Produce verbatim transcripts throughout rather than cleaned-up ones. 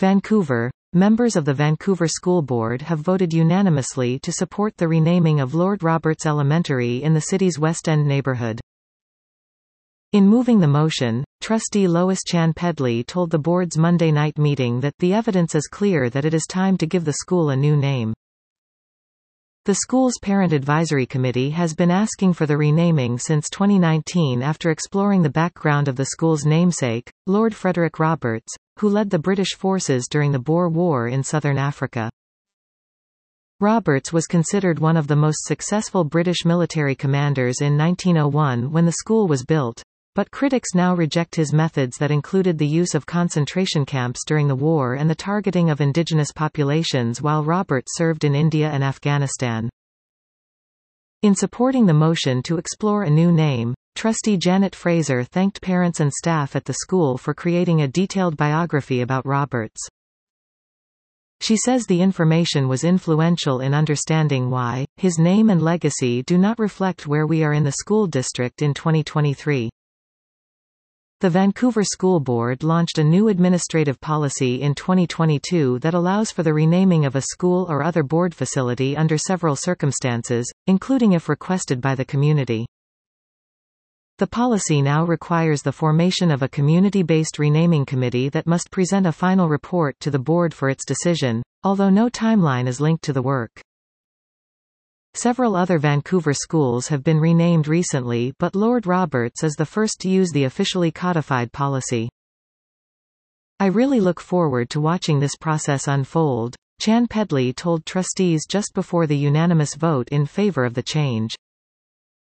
Vancouver. Members of the Vancouver School Board have voted unanimously to support the renaming of Lord Roberts Elementary in the city's West End neighbourhood. In moving the motion, trustee Lois Chan Pedley told the board's Monday night meeting that the evidence is clear that it is time to give the school a new name. The school's Parent Advisory Committee has been asking for the renaming since twenty nineteen after exploring the background of the school's namesake, Lord Frederick Roberts, who led the British forces during the Boer War in southern Africa. Roberts was considered one of the most successful British military commanders in nineteen oh one when the school was built, but critics now reject his methods that included the use of concentration camps during the war and the targeting of indigenous populations while Roberts served in India and Afghanistan. In supporting the motion to explore a new name, trustee Janet Fraser thanked parents and staff at the school for creating a detailed biography about Roberts. She says the information was influential in understanding why his name and legacy do not reflect where we are in the school district in twenty twenty-three. The Vancouver School Board launched a new administrative policy in twenty twenty-two that allows for the renaming of a school or other board facility under several circumstances, including if requested by the community. The policy now requires the formation of a community-based renaming committee that must present a final report to the board for its decision, although no timeline is linked to the work. Several other Vancouver schools have been renamed recently, but Lord Roberts is the first to use the officially codified policy. I really look forward to watching this process unfold, Chan Pedley told trustees just before the unanimous vote in favour of the change.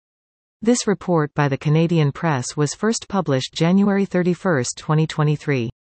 This report by the Canadian Press was first published January thirty-first, twenty twenty-three.